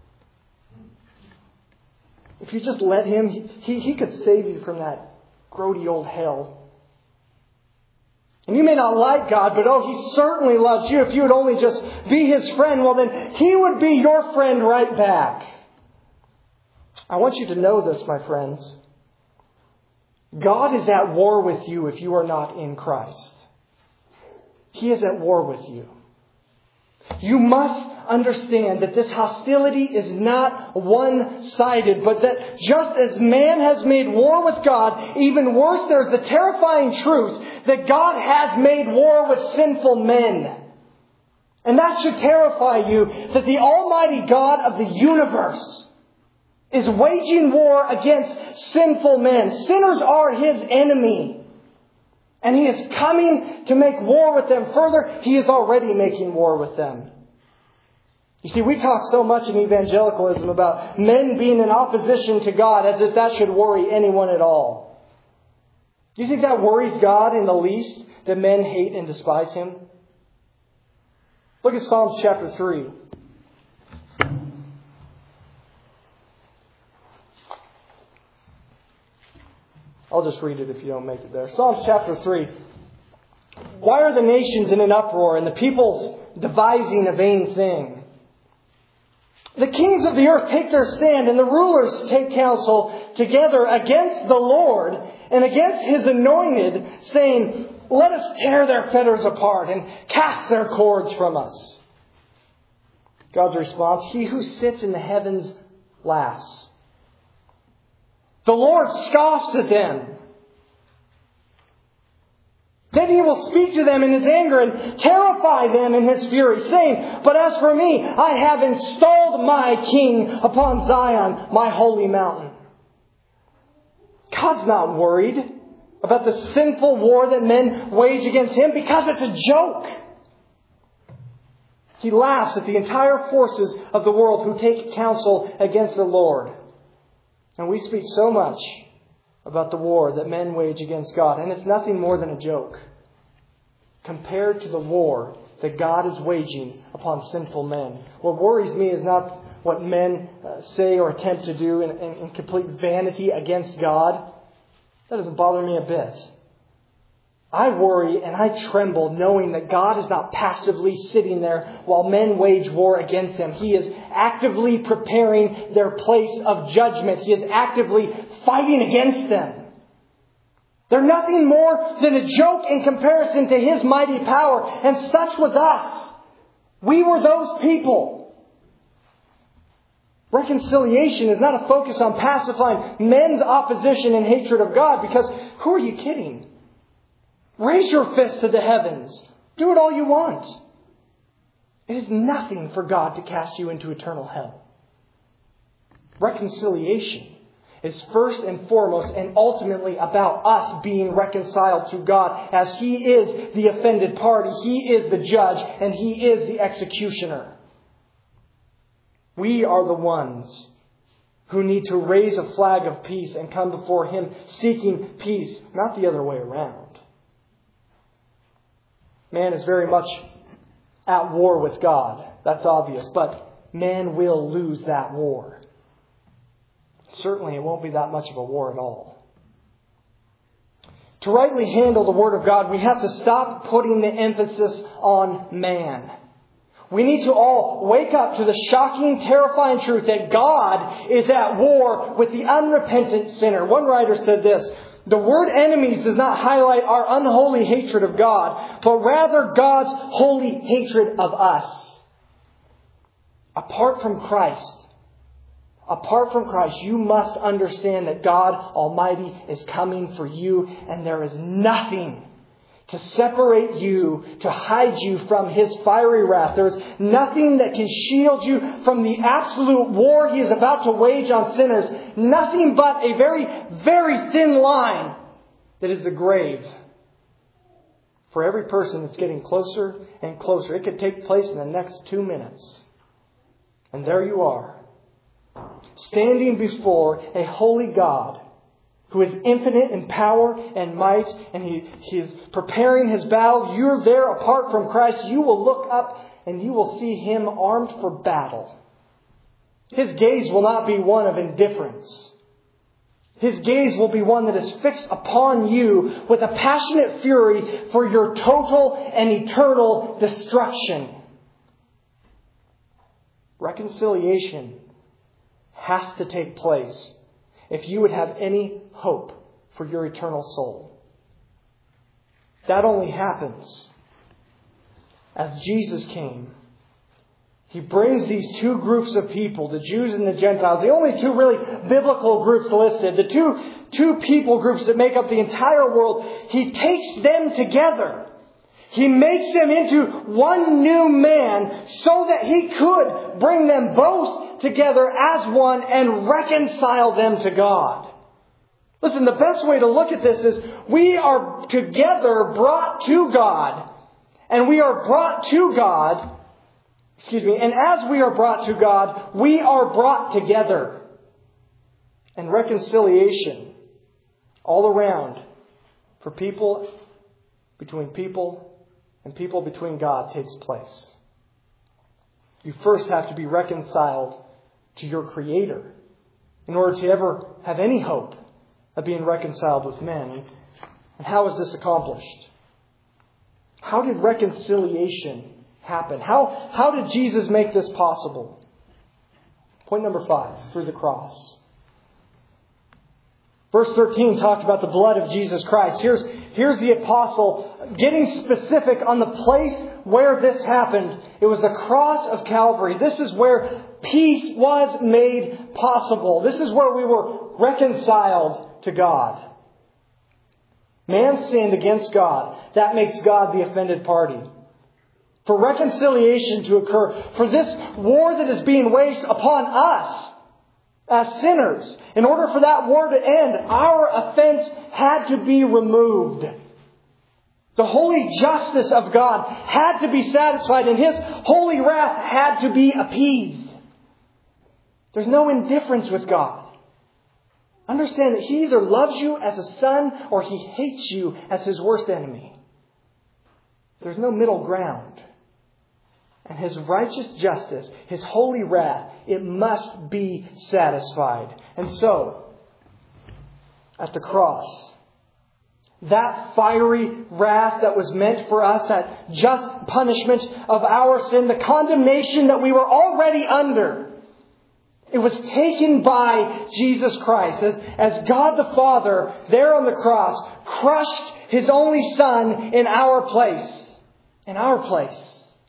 A: If you just let Him, He, he could save you from that grody old hell. And you may not like God, but oh, He certainly loves you. If you would only just be His friend, well then He would be your friend right back. I want you to know this, my friends. God is at war with you if you are not in Christ. He is at war with you. You must understand that this hostility is not one-sided, but that just as man has made war with God, even worse, there's the terrifying truth that God has made war with sinful men. And that should terrify you, that the Almighty God of the universe is waging war against sinful men. Sinners are His enemy. And He is coming to make war with them. Further, He is already making war with them. You see, we talk so much in evangelicalism about men being in opposition to God as if that should worry anyone at all. Do you think that worries God in the least, that men hate and despise Him? Look at Psalms chapter three. I'll just read it if you don't make it there. Psalms chapter three. Why are the nations in an uproar and the peoples devising a vain thing? The kings of the earth take their stand and the rulers take counsel together against the Lord and against His anointed, saying, let us tear their fetters apart and cast their cords from us. God's response, He who sits in the heavens laughs. The Lord scoffs at them. Then He will speak to them in His anger and terrify them in His fury, saying, but as for me, I have installed my King upon Zion, my holy mountain. God's not worried about the sinful war that men wage against Him because it's a joke. He laughs at the entire forces of the world who take counsel against the Lord. And we speak so much about the war that men wage against God. And it's nothing more than a joke compared to the war that God is waging upon sinful men. What worries me is not what men uh, say or attempt to do in, in, in complete vanity against God. That doesn't bother me a bit. I worry and I tremble knowing that God is not passively sitting there while men wage war against Him. He is actively preparing their place of judgment. He is actively fighting against them. They're nothing more than a joke in comparison to His mighty power. And such was us. We were those people. Reconciliation is not a focus on pacifying men's opposition and hatred of God, because who are you kidding? Raise your fist to the heavens. Do it all you want. It is nothing for God to cast you into eternal hell. Reconciliation is first and foremost and ultimately about us being reconciled to God, as He is the offended party, He is the judge, and He is the executioner. We are the ones who need to raise a flag of peace and come before Him seeking peace, not the other way around. Man is very much at war with God. That's obvious. But man will lose that war. Certainly it won't be that much of a war at all. To rightly handle the Word of God, we have to stop putting the emphasis on man. We need to all wake up to the shocking, terrifying truth that God is at war with the unrepentant sinner. One writer said this: the word enemies does not highlight our unholy hatred of God, but rather God's holy hatred of us. Apart from Christ, apart from Christ, you must understand that God Almighty is coming for you, and there is nothing to separate you, to hide you from His fiery wrath. There is nothing that can shield you from the absolute war He is about to wage on sinners. Nothing but a very, very thin line that is the grave. For every person that's getting closer and closer. It could take place in the next two minutes. And there you are, standing before a holy God who is infinite in power and might, and he, he is preparing His battle. You're there apart from Christ. You will look up and you will see Him armed for battle. His gaze will not be one of indifference. His gaze will be one that is fixed upon you with a passionate fury for your total and eternal destruction. Reconciliation has to take place if you would have any hope for your eternal soul. That only happens as Jesus came. He brings these two groups of people, the Jews and the Gentiles, the only two really biblical groups listed, the two, two people groups that make up the entire world. He takes them together. He makes them into one new man so that He could bring them both together as one and reconcile them to God. Listen, the best way to look at this is we are together brought to God. And we are brought to God Excuse me. And as we are brought to God, we are brought together. And reconciliation all around for people, between people, and people between God takes place. You first have to be reconciled to your Creator in order to ever have any hope of being reconciled with men. And how is this accomplished? How did reconciliation happen? How, how did Jesus make this possible? Point number five, through the cross. Verse thirteen talked about the blood of Jesus Christ. Here's, here's the apostle getting specific on the place where this happened. It was the cross of Calvary. This is where peace was made possible. This is where we were reconciled to God. Man sinned against God. That makes God the offended party. For reconciliation to occur, for this war that is being waged upon us as sinners, in order for that war to end, our offense had to be removed. The holy justice of God had to be satisfied, and His holy wrath had to be appeased. There's no indifference with God. Understand that He either loves you as a son or He hates you as His worst enemy. There's no middle ground. And His righteous justice, His holy wrath, it must be satisfied. And so, at the cross, that fiery wrath that was meant for us, that just punishment of our sin, the condemnation that we were already under, it was taken by Jesus Christ as, as God the Father, there on the cross, crushed His only Son in our place. In our place.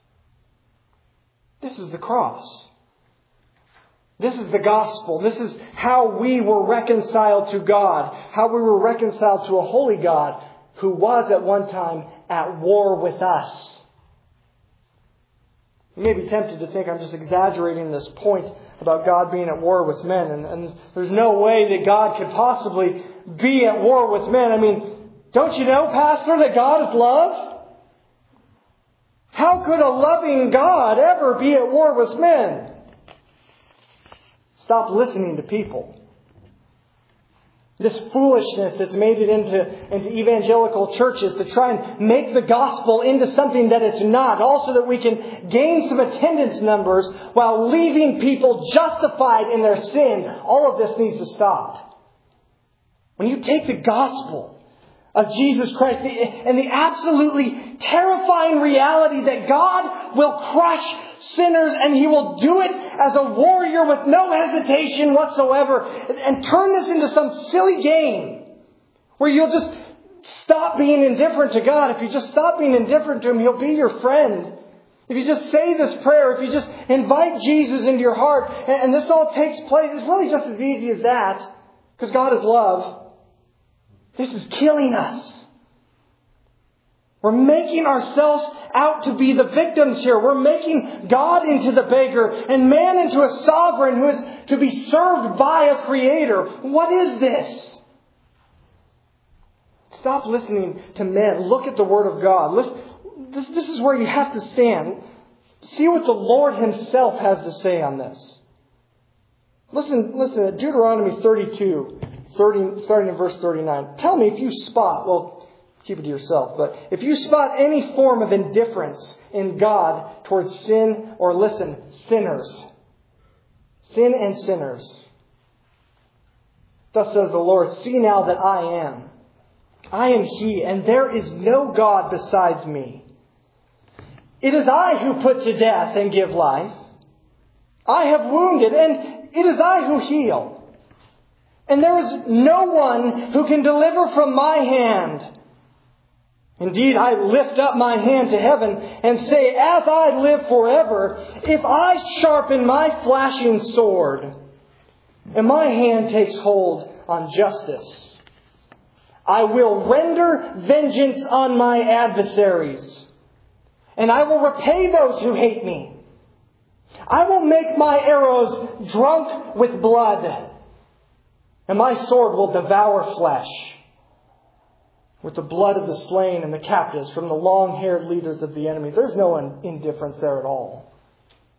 A: This is the cross. This is the gospel. This is how we were reconciled to God. How we were reconciled to a holy God who was at one time at war with us. You may be tempted to think I'm just exaggerating this point about God being at war with men. And, and there's no way that God could possibly be at war with men. I mean, don't you know, Pastor, that God is love? How could a loving God ever be at war with men? Stop listening to people. This foolishness that's made it into, into evangelical churches to try and make the gospel into something that it's not. Also that we can gain some attendance numbers while leaving people justified in their sin. All of this needs to stop. When you take the gospel of Jesus Christ and the absolutely terrifying reality that God will crush sinners and He will do it as a warrior with no hesitation whatsoever, and turn this into some silly game where you'll just stop being indifferent to God. If you just stop being indifferent to Him, He'll be your friend. If you just say this prayer, if you just invite Jesus into your heart, and this all takes place, it's really just as easy as that, because God is love. This is killing us. We're making ourselves out to be the victims here. We're making God into the beggar and man into a sovereign who is to be served by a creator. What is this? Stop listening to men. Look at the Word of God. Listen, this, this is where you have to stand. See what the Lord Himself has to say on this. Listen, listen to Deuteronomy thirty-two. thirty, starting in verse thirty-nine. Tell me if you spot, well, keep it to yourself, but if you spot any form of indifference in God towards sin or, listen, sinners. Sin and sinners. Thus says the Lord, see now that I am. I am He, and there is no God besides me. It is I who put to death and give life. I have wounded, and it is I who heal. And there is no one who can deliver from my hand. Indeed, I lift up my hand to heaven and say, as I live forever, if I sharpen my flashing sword, and my hand takes hold on justice, I will render vengeance on my adversaries, and I will repay those who hate me. I will make my arrows drunk with blood, and my sword will devour flesh. With the blood of the slain and the captives from the long-haired leaders of the enemy. There's no indifference there at all.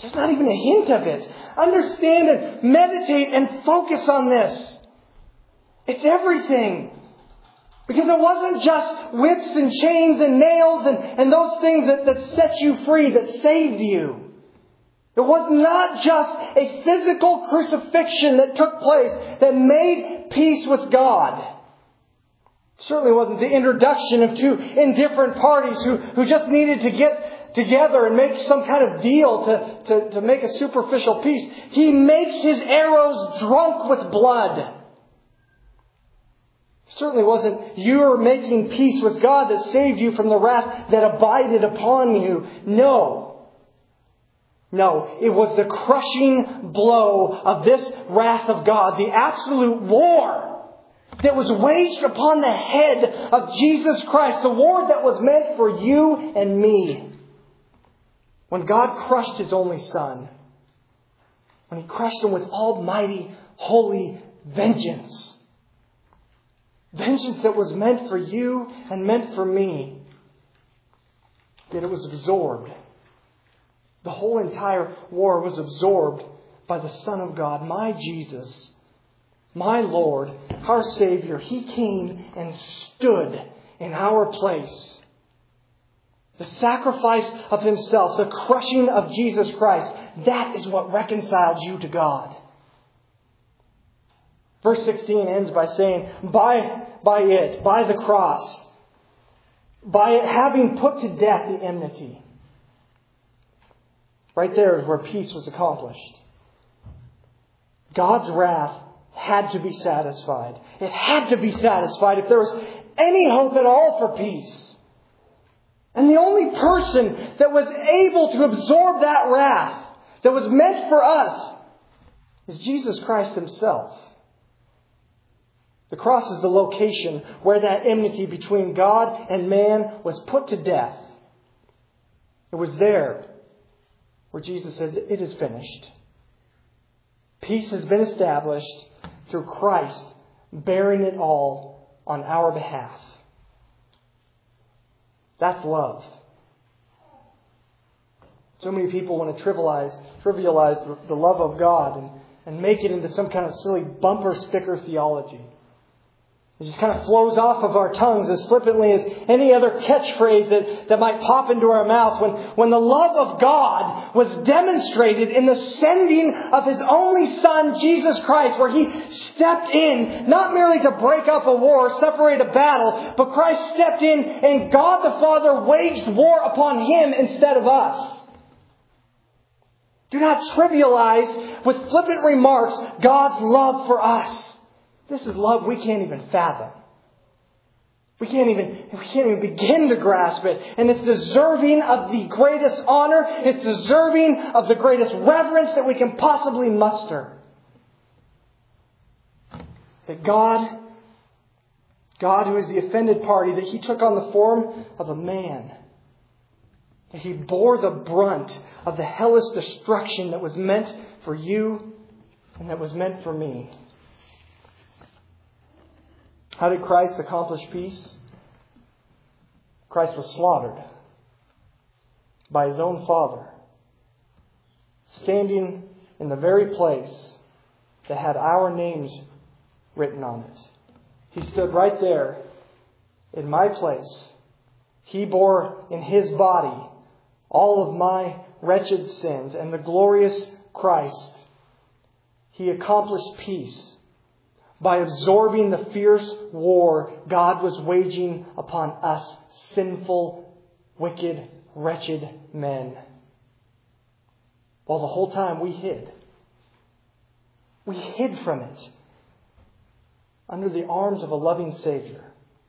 A: Just not even a hint of it. Understand and meditate and focus on this. It's everything. Because it wasn't just whips and chains and nails and, and those things that, that set you free, that saved you. It was not just a physical crucifixion that took place that made peace with God. It certainly wasn't the introduction of two indifferent parties who, who just needed to get together and make some kind of deal to, to, to make a superficial peace. He makes his arrows drunk with blood. It certainly wasn't your making peace with God that saved you from the wrath that abided upon you. No. No, it was the crushing blow of this wrath of God, the absolute war that was waged upon the head of Jesus Christ, the war that was meant for you and me. When God crushed His only Son, when He crushed Him with almighty, holy vengeance. Vengeance that was meant for you and meant for me. Yet it was absorbed. The whole entire war was absorbed by the Son of God, my Jesus, my Lord, our Savior. He came and stood in our place. The sacrifice of Himself, the crushing of Jesus Christ, that is what reconciled you to God. Verse sixteen ends by saying, by, by it, by the cross, by it having put to death the enmity. Right there is where peace was accomplished. God's wrath had to be satisfied. It had to be satisfied if there was any hope at all for peace. And the only person that was able to absorb that wrath that was meant for us is Jesus Christ Himself. The cross is the location where that enmity between God and man was put to death. It was there where Jesus says, it is finished. Peace has been established through Christ bearing it all on our behalf. That's love. So many people want to trivialize, trivialize the, the love of God and, and make it into some kind of silly bumper sticker theology. It just kind of flows off of our tongues as flippantly as any other catchphrase that, that might pop into our mouths. When, when the love of God was demonstrated in the sending of His only Son, Jesus Christ, where He stepped in, not merely to break up a war, separate a battle, but Christ stepped in and God the Father waged war upon Him instead of us. Do not trivialize with flippant remarks God's love for us. This is love we can't even fathom. We can't even, we can't even begin to grasp it. And it's deserving of the greatest honor. It's deserving of the greatest reverence that we can possibly muster. That God, God who is the offended party, that He took on the form of a man. That He bore the brunt of the hellish destruction that was meant for you and that was meant for me. How did Christ accomplish peace? Christ was slaughtered by His own Father, standing in the very place that had our names written on it. He stood right there in my place. He bore in His body all of my wretched sins, and the glorious Christ, He accomplished peace by absorbing the fierce war God was waging upon us sinful, wicked, wretched men. While the whole time we hid. We hid from it under the arms of a loving Savior.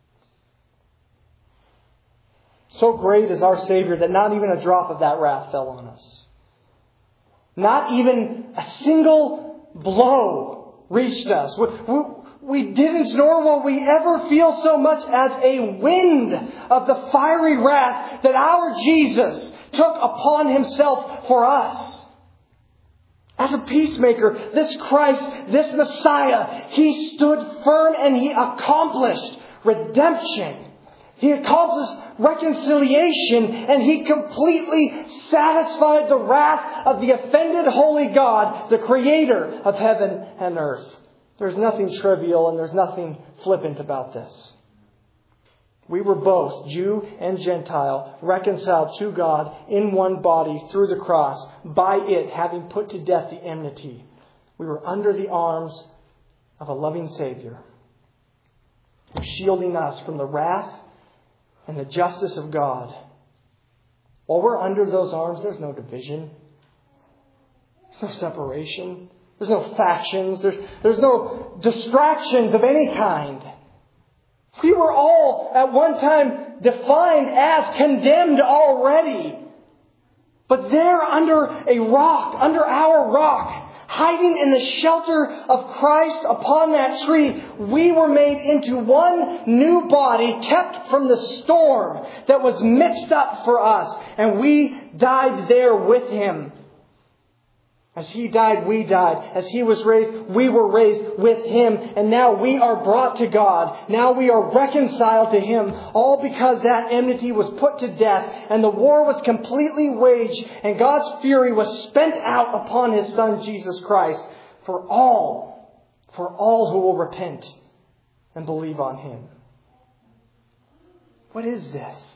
A: So great is our Savior that not even a drop of that wrath fell on us. Not even a single blow reached us. We, we, we didn't, nor will we ever feel so much as a wind of the fiery wrath that our Jesus took upon Himself for us. As a peacemaker, this Christ, this Messiah, He stood firm and He accomplished redemption, He accomplished reconciliation, and He completely satisfied the wrath of the offended holy God, the Creator of heaven and earth. There's nothing trivial and there's nothing flippant about this. We were both, Jew and Gentile, reconciled to God in one body through the cross, by it having put to death the enmity. We were under the arms of a loving Savior, who's shielding us from the wrath and the justice of God. While we're under those arms, there's no division. There's no separation. There's no factions. There's, there's no distractions of any kind. We were all at one time defined as condemned already. But there under a rock, under our rock, hiding in the shelter of Christ upon that tree, we were made into one new body, kept from the storm that was mixed up for us. And we died there with Him. As He died, we died. As He was raised, we were raised with Him. And now we are brought to God. Now we are reconciled to Him. All because that enmity was put to death. And the war was completely waged. And God's fury was spent out upon His Son, Jesus Christ. For all. For all who will repent and believe on Him. What is this?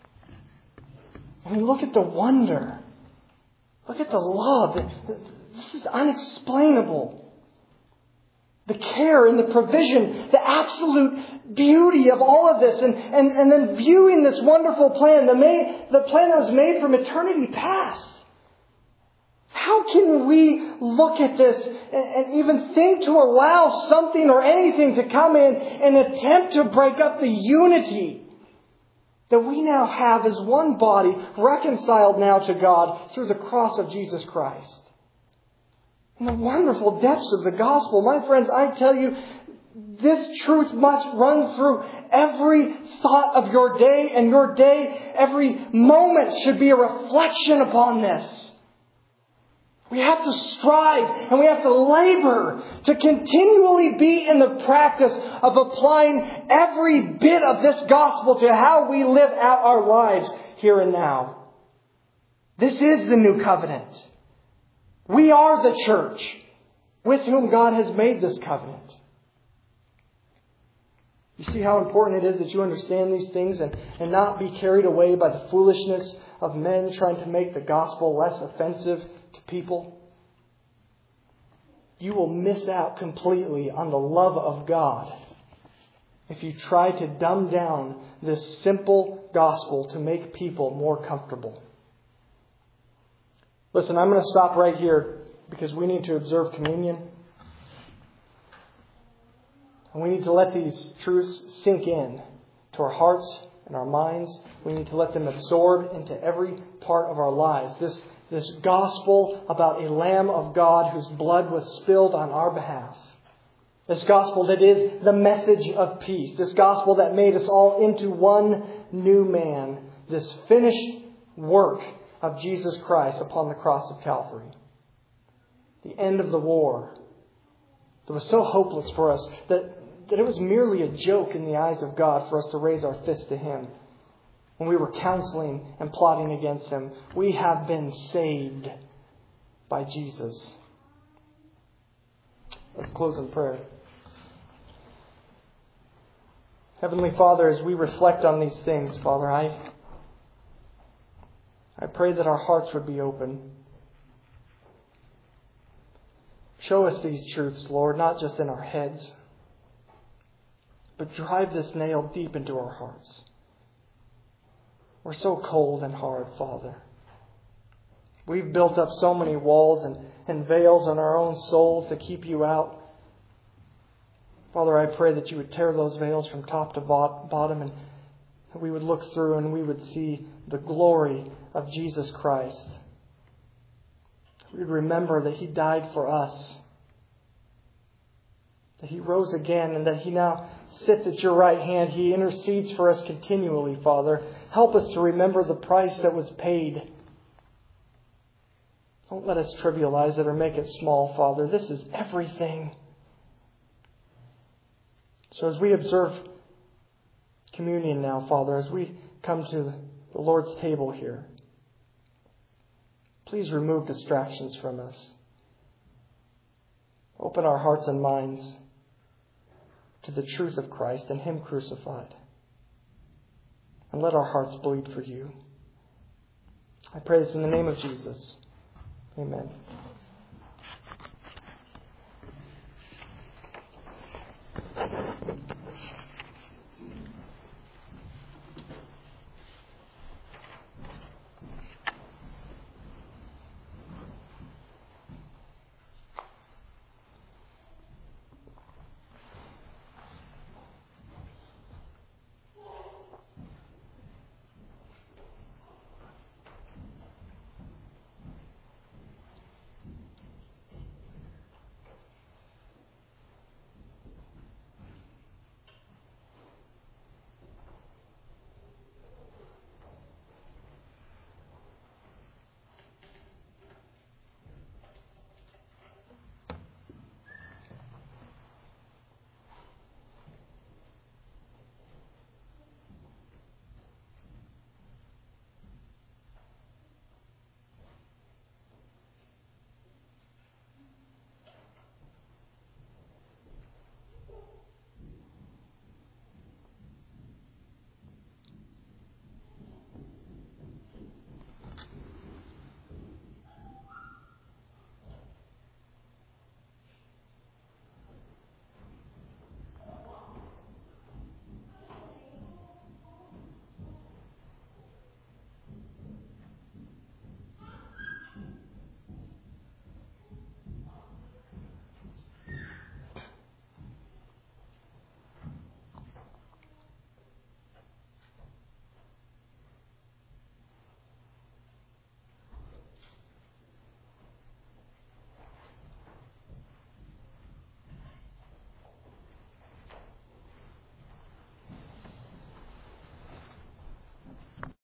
A: I mean, look at the wonder. Look at the love. This is unexplainable. The care and the provision, the absolute beauty of all of this. And, and, and then viewing this wonderful plan, the, made, the plan that was made from eternity past. How can we look at this and, and even think to allow something or anything to come in and attempt to break up the unity that we now have as one body, reconciled now to God through the cross of Jesus Christ? And the wonderful depths of the gospel. My friends, I tell you, this truth must run through every thought of your day, and your day, every moment should be a reflection upon this. We have to strive and we have to labor to continually be in the practice of applying every bit of this gospel to how we live out our lives here and now. This is the new covenant. We are the church with whom God has made this covenant. You see how important it is that you understand these things and, and not be carried away by the foolishness of men trying to make the gospel less offensive to people? You will miss out completely on the love of God if you try to dumb down this simple gospel to make people more comfortable. Listen, I'm going to stop right here because we need to observe communion. And we need to let these truths sink in to our hearts and our minds. We need to let them absorb into every part of our lives. This, this gospel about a Lamb of God whose blood was spilled on our behalf. This gospel that is the message of peace. This gospel that made us all into one new man. This finished work of Jesus Christ upon the cross of Calvary. The end of the war that was so hopeless for us that, that it was merely a joke in the eyes of God for us to raise our fist to Him when we were counseling and plotting against Him. We have been saved by Jesus. Let's close in prayer. Heavenly Father, as we reflect on these things, Father, I I pray that our hearts would be open. Show us these truths, Lord, not just in our heads, but drive this nail deep into our hearts. We're so cold and hard, Father. We've built up so many walls and, and veils on our own souls to keep You out. Father, I pray that You would tear those veils from top to bottom, and we would look through and we would see the glory of Jesus Christ. We'd remember that He died for us, that He rose again, and that He now sits at Your right hand. He intercedes for us continually, Father. Help us to remember the price that was paid. Don't let us trivialize it or make it small, Father. This is everything. So as we observe communion now, Father, as we come to the Lord's table here. Please remove distractions from us. Open our hearts and minds to the truth of Christ and Him crucified. And let our hearts bleed for You. I pray this in the name of Jesus. Amen.